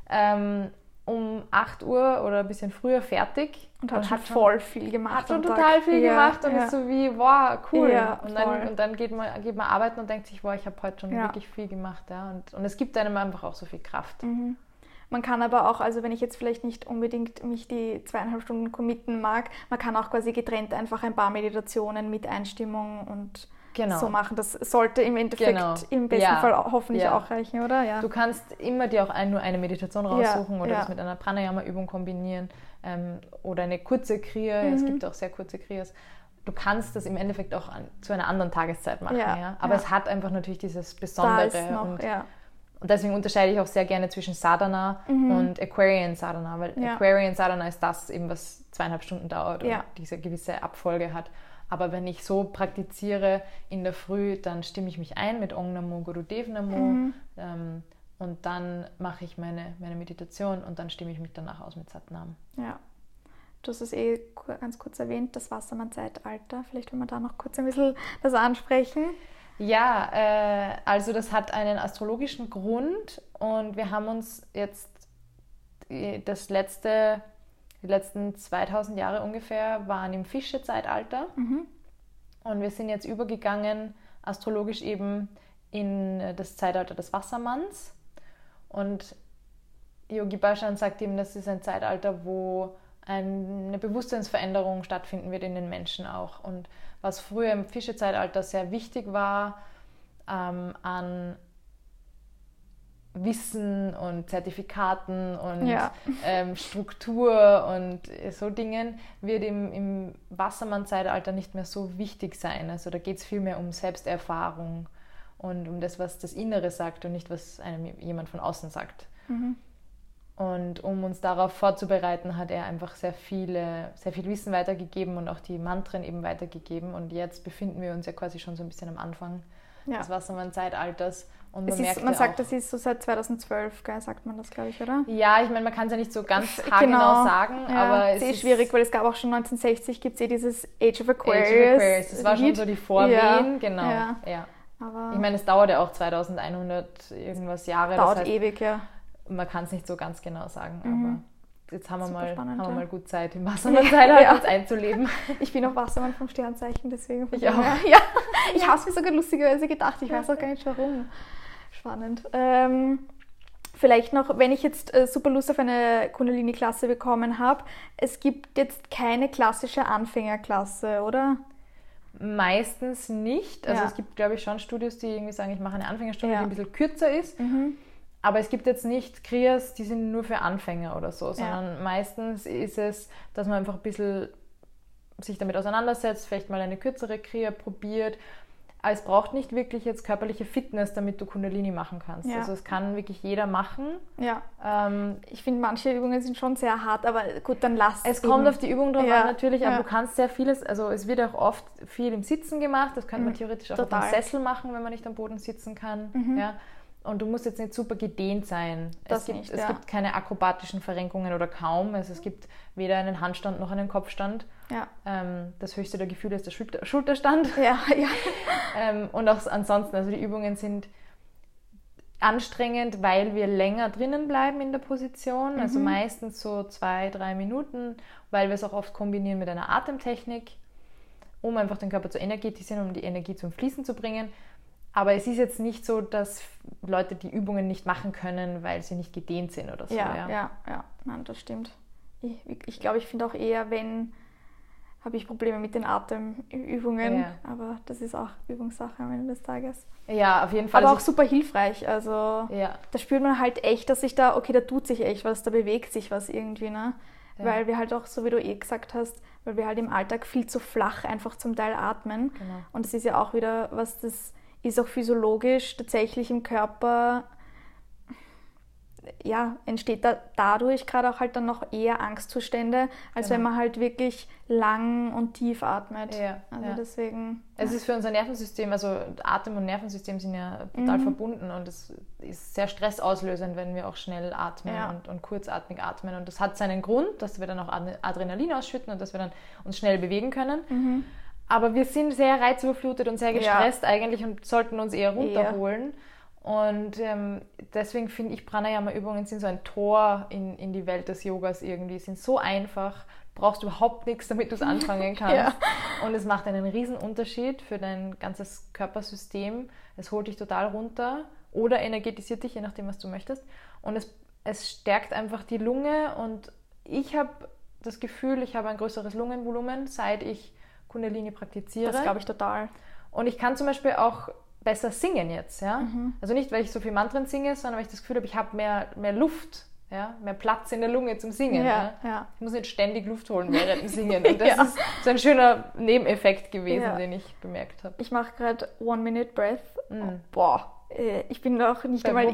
um 8 Uhr oder ein bisschen früher fertig. Und hat schon voll viel gemacht. Hat schon total viel gemacht und ist so wie, wow, cool. Ja, und dann geht man arbeiten und denkt sich, wow, ich habe heute schon wirklich viel gemacht. Ja. Und es gibt einem einfach auch so viel Kraft. Man kann aber auch, also wenn ich jetzt vielleicht nicht unbedingt mich die 2,5 Stunden committen mag, man kann auch quasi getrennt einfach ein paar Meditationen mit Einstimmung und so machen. Das sollte im Endeffekt im besten Fall hoffentlich auch reichen, oder? Ja. Du kannst immer dir auch nur eine Meditation raussuchen oder das mit einer Pranayama-Übung kombinieren oder eine kurze Kriya. Es gibt auch sehr kurze Kriyas. Du kannst das im Endeffekt auch zu einer anderen Tageszeit machen. Aber es hat einfach natürlich dieses Besondere. Da ist noch, und deswegen unterscheide ich auch sehr gerne zwischen Sadhana und Aquarian Sadhana, weil Aquarian Sadhana ist das eben, was 2,5 Stunden dauert und diese gewisse Abfolge hat. Aber wenn ich so praktiziere in der Früh, dann stimme ich mich ein mit Om Namo Gurudev Namo und dann mache ich meine Meditation und dann stimme ich mich danach aus mit Satnam. Ja, du hast es ganz kurz erwähnt, das Wassermann-Zeitalter. Vielleicht will man da noch kurz ein bisschen das ansprechen. Ja, also das hat einen astrologischen Grund und wir haben uns jetzt die letzten 2000 Jahre ungefähr waren im Fische-Zeitalter und wir sind jetzt übergegangen, astrologisch eben in das Zeitalter des Wassermanns und Yogi Bhajan sagt eben, das ist ein Zeitalter, wo eine Bewusstseinsveränderung stattfinden wird in den Menschen auch. Und was früher im Fischezeitalter sehr wichtig war, an Wissen und Zertifikaten und Struktur und so Dingen, wird im Wassermann-Zeitalter nicht mehr so wichtig sein. Also da geht es viel mehr um Selbsterfahrung und um das, was das Innere sagt und nicht, was einem jemand von außen sagt. Und um uns darauf vorzubereiten, hat er einfach sehr viel Wissen weitergegeben und auch die Mantren eben weitergegeben. Und jetzt befinden wir uns ja quasi schon so ein bisschen am Anfang des Wassermann-Zeitalters. Und man sagt, das ist so seit 2012, gell, sagt man das, glaube ich, oder? Ja, ich meine, man kann es ja nicht so ganz haargenau sagen, aber es ist schwierig, weil es gab auch schon 1960, gibt es dieses Age of Aquarius. Das war schon so die Vorwehen, genau. Ja. Aber ich meine, es dauert ja auch 2100 irgendwas Jahre. Dauert das heißt, ewig, ja. Man kann es nicht so ganz genau sagen, aber jetzt haben wir mal gut Zeit, im Wassermann-Zeitalter uns einzuleben. Ich bin auch Wassermann vom Sternzeichen, deswegen. Ich auch. Ja. Ich habe es mir sogar lustigerweise gedacht, ich weiß auch gar nicht warum. Spannend. Vielleicht noch, wenn ich jetzt super Lust auf eine Kundalini-Klasse bekommen habe, es gibt jetzt keine klassische Anfängerklasse, oder? Meistens nicht. Also es gibt, glaube ich, schon Studios, die irgendwie sagen, ich mache eine Anfängerstunde, die ein bisschen kürzer ist. Aber es gibt jetzt nicht Kriyas, die sind nur für Anfänger oder so, sondern meistens ist es, dass man einfach ein bisschen sich damit auseinandersetzt, vielleicht mal eine kürzere Kriya probiert. Aber es braucht nicht wirklich jetzt körperliche Fitness, damit du Kundalini machen kannst. Also es kann wirklich jeder machen. Ja. Ich finde, manche Übungen sind schon sehr hart, aber gut, dann lass es. Es kommt auf die Übung drauf an natürlich, aber du kannst sehr vieles, also es wird auch oft viel im Sitzen gemacht, das könnte man theoretisch auch auf einem Sessel machen, wenn man nicht am Boden sitzen kann. Ja. Und du musst jetzt nicht super gedehnt sein. Es gibt keine akrobatischen Verrenkungen oder kaum. Also es gibt weder einen Handstand noch einen Kopfstand. Ja. Das höchste der Gefühle ist der Schulterstand. Ja. Und auch ansonsten, also die Übungen sind anstrengend, weil wir länger drinnen bleiben in der Position. Also meistens so 2-3 Minuten, weil wir es auch oft kombinieren mit einer Atemtechnik, um einfach den Körper zu energetisieren, um die Energie zum Fließen zu bringen. Aber es ist jetzt nicht so, dass Leute die Übungen nicht machen können, weil sie nicht gedehnt sind oder so. Ja. Nein, das stimmt. Ich glaube, ich finde auch eher, habe ich Probleme mit den Atemübungen. Aber das ist auch Übungssache am Ende des Tages. Ja, auf jeden Fall. Aber auch super hilfreich. Also da spürt man halt echt, dass sich da tut sich echt was, da bewegt sich was irgendwie, ne? Ja. Weil wir halt auch, so wie du gesagt hast, weil wir halt im Alltag viel zu flach einfach zum Teil atmen. Genau. Und das ist ja auch wieder was, das ist auch physiologisch tatsächlich im Körper entsteht dadurch gerade auch halt dann noch eher Angstzustände, als wenn man halt wirklich lang und tief atmet. Deswegen... Es ist für unser Nervensystem, also Atem und Nervensystem sind ja total verbunden und es ist sehr stressauslösend, wenn wir auch schnell atmen und kurzatmig atmen. Und das hat seinen Grund, dass wir dann auch Adrenalin ausschütten und dass wir dann uns schnell bewegen können. Aber wir sind sehr reizüberflutet und sehr gestresst eigentlich und sollten uns eher runterholen. Und deswegen finde ich, Pranayama-Übungen sind so ein Tor in die Welt des Yogas irgendwie. Sind so einfach, brauchst du überhaupt nichts, damit du es anfangen kannst. Und es macht einen riesen Unterschied für dein ganzes Körpersystem. Es holt dich total runter oder energetisiert dich, je nachdem, was du möchtest. Und es stärkt einfach die Lunge. Und ich habe das Gefühl, ich habe ein größeres Lungenvolumen, seit ich Kundalini praktiziere. Das glaube ich total. Und ich kann zum Beispiel auch besser singen jetzt, ja. Also nicht, weil ich so viel Mantren singe, sondern weil ich das Gefühl habe, ich habe mehr Luft, ja, mehr Platz in der Lunge zum Singen. Ich muss nicht ständig Luft holen während dem Singen. Und das ist so ein schöner Nebeneffekt gewesen, den ich bemerkt habe. Ich mache gerade One-Minute-Breath. Ich bin noch nicht einmal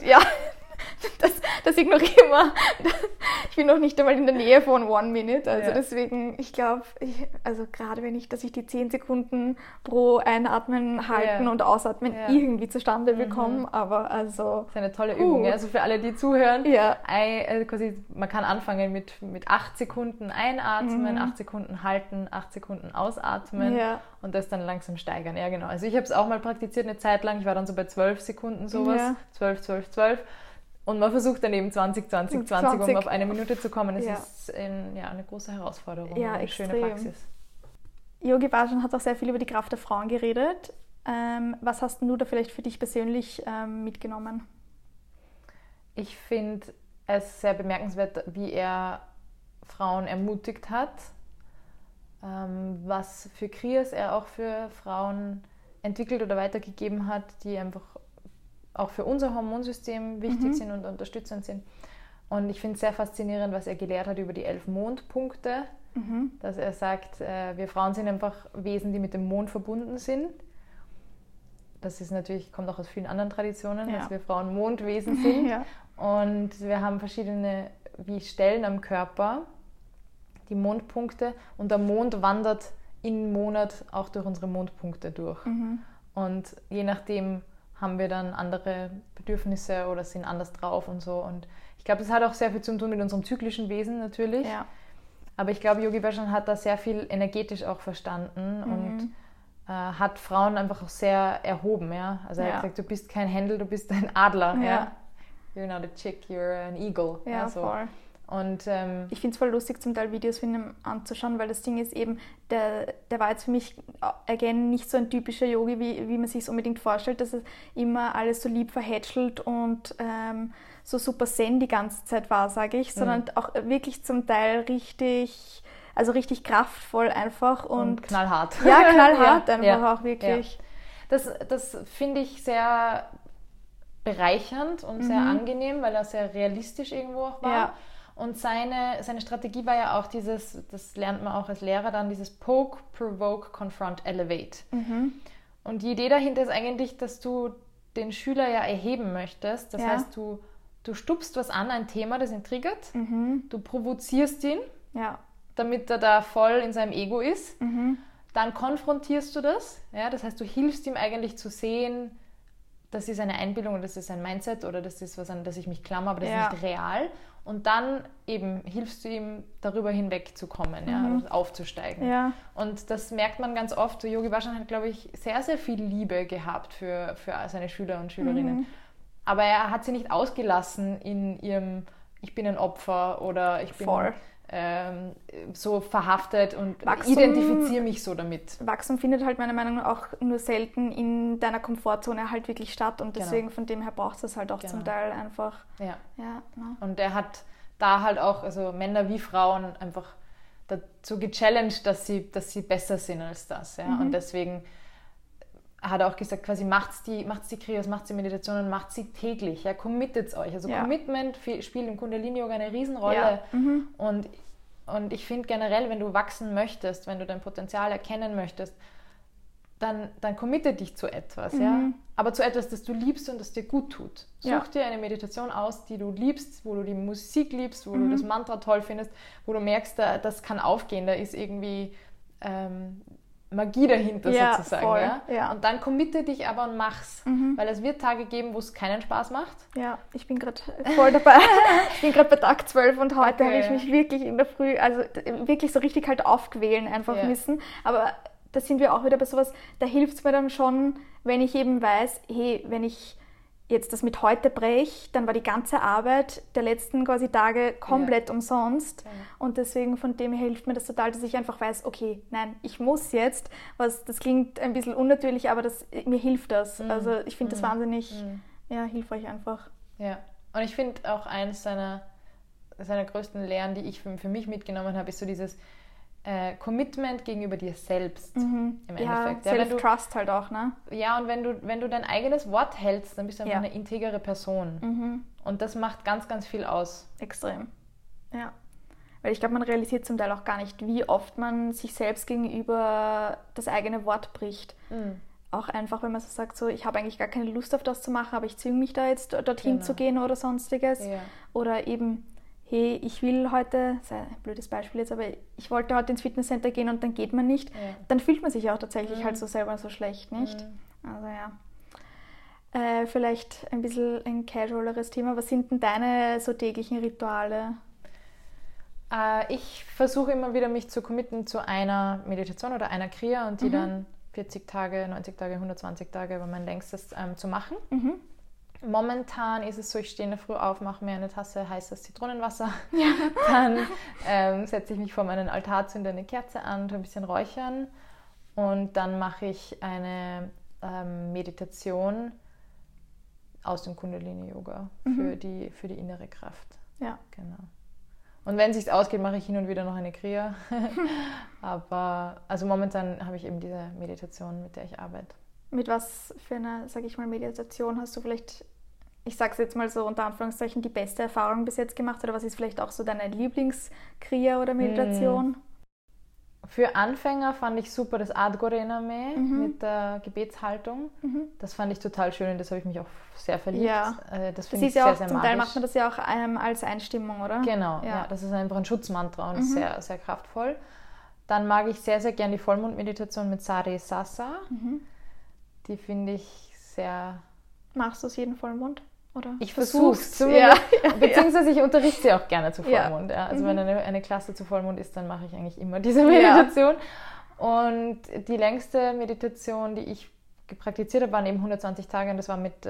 das ignoriere mal. Ich bin noch nicht einmal in der Nähe von One Minute. Also deswegen, ich glaube, gerade dass ich die 10 Sekunden pro Einatmen, Halten und Ausatmen irgendwie zustande bekomme. Aber also... Das ist eine tolle Übung. Also für alle, die zuhören, quasi, man kann anfangen mit 8 Sekunden einatmen, 8 Sekunden halten, 8 Sekunden ausatmen und das dann langsam steigern. Ja, genau. Also ich habe es auch mal praktiziert eine Zeit lang. Ich war dann so bei 12 Sekunden sowas. 12. Und man versucht dann eben 20, um auf 1 Minute zu kommen. Das ist eine große Herausforderung, eine extrem. schöne Praxis. Yogi Bhajan hat auch sehr viel über die Kraft der Frauen geredet. Was hast du da vielleicht für dich persönlich mitgenommen? Ich finde es sehr bemerkenswert, wie er Frauen ermutigt hat, was für Kriyas er auch für Frauen entwickelt oder weitergegeben hat, die einfach auch für unser Hormonsystem wichtig sind und unterstützend sind. Und ich finde es sehr faszinierend, was er gelehrt hat über die 11 Mondpunkte, dass er sagt, wir Frauen sind einfach Wesen, die mit dem Mond verbunden sind. Das ist natürlich, kommt auch aus vielen anderen Traditionen, dass wir Frauen Mondwesen sind. Und wir haben verschiedene Stellen am Körper, die Mondpunkte, und der Mond wandert im Monat auch durch unsere Mondpunkte durch. Und je nachdem haben wir dann andere Bedürfnisse oder sind anders drauf und so. Und ich glaube, das hat auch sehr viel zu tun mit unserem zyklischen Wesen natürlich. Aber ich glaube, Yogi Bhajan hat da sehr viel energetisch auch verstanden und hat Frauen einfach auch sehr erhoben. Ja? Also er hat gesagt, du bist kein Händel, du bist ein Adler. Ja? You're not a chick, you're an eagle. Ja, so. Voll. Und, ich finde es voll lustig, zum Teil Videos von ihm anzuschauen, weil das Ding ist eben, der war jetzt für mich, again, nicht so ein typischer Yogi, wie man sich es unbedingt vorstellt, dass es immer alles so lieb verhätschelt und so super zen die ganze Zeit war, sage ich, sondern auch wirklich zum Teil richtig kraftvoll einfach. Und knallhart. Ja, knallhart einfach auch wirklich. Ja. Das finde ich sehr bereichernd und sehr angenehm, weil er sehr realistisch irgendwo auch war. Ja. Und seine Strategie war ja auch das lernt man auch als Lehrer dann, dieses Poke, Provoke, Confront, Elevate. Und die Idee dahinter ist eigentlich, dass du den Schüler ja erheben möchtest. Das heißt, du stupst was an, ein Thema, das ihn triggert. Du provozierst ihn, damit er da voll in seinem Ego ist. Dann konfrontierst du das. Ja? Das heißt, du hilfst ihm eigentlich zu sehen, das ist eine Einbildung oder das ist ein Mindset oder das ist was, an das ich mich klammer, aber das ist nicht real. Und dann eben hilfst du ihm, darüber hinwegzukommen, aufzusteigen. Ja. Und das merkt man ganz oft. Yogi Bhajan hat, glaube ich, sehr, sehr viel Liebe gehabt für seine Schüler und Schülerinnen. Aber er hat sie nicht ausgelassen in ihrem, ich bin ein Opfer oder ich bin so verhaftet und identifiziere mich so damit. Wachstum findet halt meiner Meinung nach auch nur selten in deiner Komfortzone halt wirklich statt und deswegen von dem her braucht es halt auch zum Teil einfach. Und er hat da halt auch, also Männer wie Frauen, einfach dazu gechallenged, dass sie besser sind als das. Ja? Und deswegen hat er auch gesagt, quasi macht's die Kriyas, macht's die Meditationen, macht sie täglich, committet euch. Also Commitment spielt im Kundalini-Yoga eine Riesenrolle. Und ich finde generell, wenn du wachsen möchtest, wenn du dein Potenzial erkennen möchtest, dann committe dich zu etwas, ja. Aber zu etwas, das du liebst und das dir gut tut. Such dir eine Meditation aus, die du liebst, wo du die Musik liebst, wo du das Mantra toll findest, wo du merkst, das kann aufgehen, da ist irgendwie Magie dahinter sozusagen. Voll, ja? Und dann committe dich aber und mach's. Weil es wird Tage geben, wo es keinen Spaß macht. Ja, ich bin gerade voll dabei. Ich bin gerade bei Tag 12 und heute habe ich mich wirklich in der Früh, also wirklich so richtig halt aufquälen einfach müssen. Aber da sind wir auch wieder bei sowas, da hilft es mir dann schon, wenn ich eben weiß, hey, wenn ich jetzt das mit heute breche, dann war die ganze Arbeit der letzten quasi Tage komplett umsonst. Ja. Und deswegen von dem her hilft mir das total, dass ich einfach weiß, okay, nein, ich muss jetzt, das klingt ein bisschen unnatürlich, aber mir hilft das. Also ich finde das wahnsinnig hilfreich einfach. Ja, und ich finde auch eines seiner größten Lehren, die ich für mich mitgenommen habe, ist so dieses Commitment gegenüber dir selbst im Endeffekt. Ja, Self-Trust halt auch, ne? Ja, und wenn du dein eigenes Wort hältst, dann bist du einfach eine integere Person. Und das macht ganz, ganz viel aus. Extrem, ja. Weil ich glaube, man realisiert zum Teil auch gar nicht, wie oft man sich selbst gegenüber das eigene Wort bricht. Auch einfach, wenn man so sagt, so, ich habe eigentlich gar keine Lust auf das zu machen, aber ich zwinge mich da jetzt dorthin zu gehen oder sonstiges. Ja. Oder eben, hey, ich will heute, das ist ein blödes Beispiel jetzt, aber ich wollte heute ins Fitnesscenter gehen und dann geht man nicht, dann fühlt man sich auch tatsächlich halt so selber so schlecht, nicht? Also ja. Vielleicht ein bisschen ein casualeres Thema. Was sind denn deine so täglichen Rituale? Ich versuche immer wieder, mich zu committen zu einer Meditation oder einer Kriya und die dann 40 Tage, 90 Tage, 120 Tage über mein längstes zu machen. Momentan ist es so, ich stehe in der Früh auf, mache mir eine Tasse heißes Zitronenwasser, dann setze ich mich vor meinen Altar, zünde eine Kerze an, tue ein bisschen räuchern und dann mache ich eine Meditation aus dem Kundalini-Yoga für die innere Kraft. Ja. Genau. Und wenn es sich ausgeht, mache ich hin und wieder noch eine Kriya. Aber also momentan habe ich eben diese Meditation, mit der ich arbeite. Mit was für eine, sage ich mal, Meditation hast du vielleicht, ich sage es jetzt mal so unter Anführungszeichen, die beste Erfahrung bis jetzt gemacht? Oder was ist vielleicht auch so deine Lieblingskriya oder Meditation? Für Anfänger fand ich super das Adgorename mit der Gebetshaltung. Das fand ich total schön und das habe ich mich auch sehr verliebt. Ja. Das finde ich sehr, sehr magisch. Zum Teil macht man das ja auch als Einstimmung, oder? Genau, ja. Das ist einfach ein Schutzmantra und sehr, sehr kraftvoll. Dann mag ich sehr, sehr gern die Vollmondmeditation mit Sare Sasa. Die finde ich sehr... Machst du es jeden Vollmond? Oder? Ich versuche es zumindest. Beziehungsweise ich unterrichte sie auch gerne zu Vollmond. Ja. Also wenn eine Klasse zu Vollmond ist, dann mache ich eigentlich immer diese Meditation. Und die längste Meditation, die ich praktiziert habe, waren eben 120 Tage. Und das war mit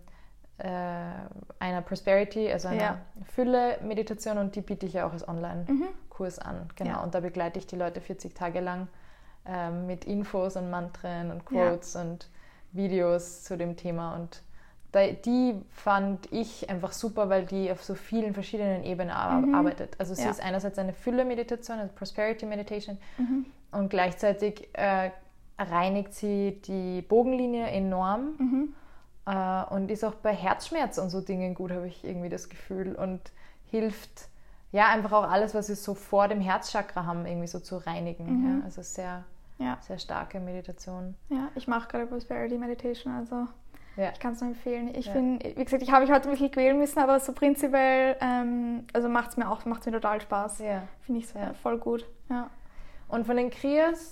einer Prosperity, also einer Fülle-Meditation. Und die biete ich ja auch als Online-Kurs an. Genau. Ja. Und da begleite ich die Leute 40 Tage lang mit Infos und Mantren und Quotes und Videos zu dem Thema. Und die fand ich einfach super, weil die auf so vielen verschiedenen Ebenen arbeitet. Also sie ist einerseits eine Fülle-Meditation, also Prosperity Meditation, und gleichzeitig reinigt sie die Bogenlinie enorm und ist auch bei Herzschmerz und so Dingen gut, habe ich irgendwie das Gefühl, und hilft einfach auch alles, was wir so vor dem Herzchakra haben, irgendwie so zu reinigen. Ja? Also sehr, sehr starke Meditation. Ja, ich mache gerade Prosperity Meditation, also... Ja. Ich kann es nur empfehlen. Ich bin, wie gesagt, ich habe mich heute ein bisschen quälen müssen, aber so prinzipiell, also macht's mir total Spaß. Ja. Finde ich voll gut. Ja. Und von den Kriyas,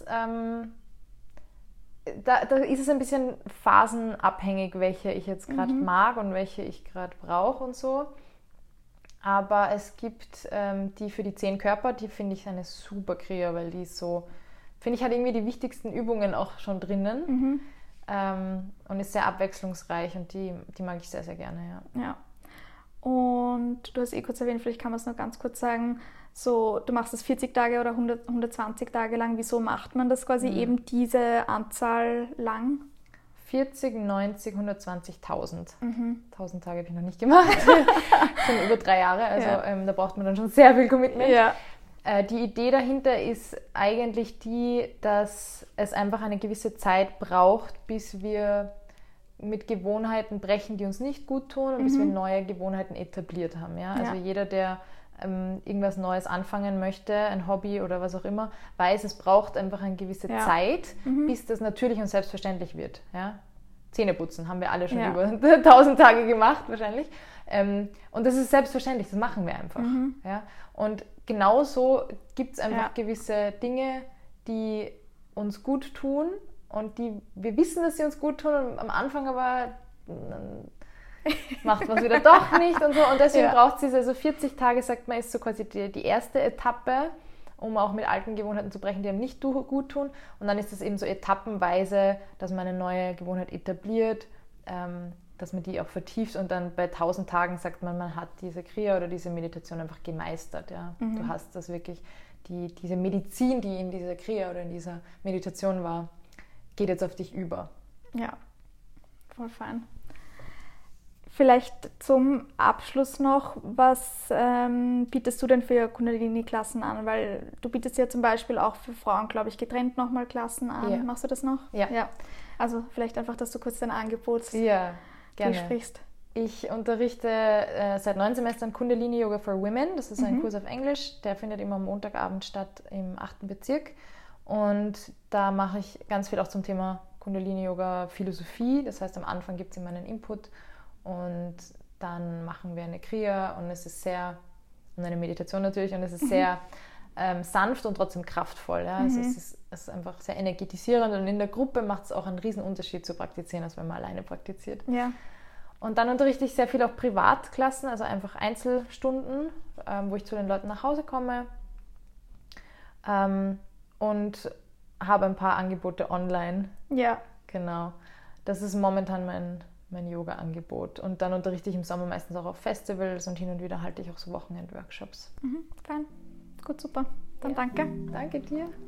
da ist es ein bisschen phasenabhängig, welche ich jetzt gerade mag und welche ich gerade brauche und so. Aber es gibt die für die 10 Körper, die finde ich eine super Kriya, weil die so, finde ich, hat irgendwie die wichtigsten Übungen auch schon drinnen. Und ist sehr abwechslungsreich und die mag ich sehr, sehr gerne, ja. Und du hast kurz erwähnt, vielleicht kann man es noch ganz kurz sagen, so, du machst das 40 Tage oder 120 Tage lang, wieso macht man das quasi eben diese Anzahl lang? 40, 90, 120, 1000. 1000 Tage habe ich noch nicht gemacht. Schon über 3 Jahre, also da braucht man dann schon sehr viel Commitment. Ja. Die Idee dahinter ist eigentlich die, dass es einfach eine gewisse Zeit braucht, bis wir mit Gewohnheiten brechen, die uns nicht gut tun und bis wir neue Gewohnheiten etabliert haben. Ja? Also jeder, der irgendwas Neues anfangen möchte, ein Hobby oder was auch immer, weiß, es braucht einfach eine gewisse Zeit, bis das natürlich und selbstverständlich wird. Ja? Zähneputzen haben wir alle schon über 1000 Tage gemacht wahrscheinlich. Und das ist selbstverständlich, das machen wir einfach. Ja? Und genauso gibt es einfach gewisse Dinge, die uns gut tun und die wir wissen, dass sie uns gut tun und am Anfang aber macht man es wieder doch nicht und so. Und deswegen braucht es diese, also 40 Tage, sagt man, ist so quasi die erste Etappe, um auch mit alten Gewohnheiten zu brechen, die einem nicht gut tun. Und dann ist es eben so etappenweise, dass man eine neue Gewohnheit etabliert, dass man die auch vertieft und dann bei 1000 Tagen sagt man, man hat diese Kriya oder diese Meditation einfach gemeistert. Ja? Du hast das wirklich, diese Medizin, die in dieser Kriya oder in dieser Meditation war, geht jetzt auf dich über. Ja, voll fein. Vielleicht zum Abschluss noch, was bietest du denn für Kundalini-Klassen an? Weil du bietest ja zum Beispiel auch für Frauen, glaube ich, getrennt nochmal Klassen an. Ja. Machst du das noch? Ja. Also vielleicht einfach, dass du kurz dein Angebot durchsprichst. Ich unterrichte seit 9 Semestern Kundalini Yoga for Women. Das ist ein Kurs auf Englisch. Der findet immer am Montagabend statt im 8. Bezirk. Und da mache ich ganz viel auch zum Thema Kundalini Yoga Philosophie. Das heißt, am Anfang gibt es immer einen Input. Und dann machen wir eine Kriya und es ist und eine Meditation natürlich, und es ist sehr sanft und trotzdem kraftvoll. Ja? Also es ist einfach sehr energetisierend und in der Gruppe macht es auch einen riesen Unterschied zu praktizieren, als wenn man alleine praktiziert. Ja. Und dann unterrichte ich sehr viel auch Privatklassen, also einfach Einzelstunden, wo ich zu den Leuten nach Hause komme und habe ein paar Angebote online. Ja. Genau. Das ist momentan mein Yoga-Angebot. Und dann unterrichte ich im Sommer meistens auch auf Festivals und hin und wieder halte ich auch so Wochenend-Workshops. Fein. Gut, super. Dann danke. Danke dir.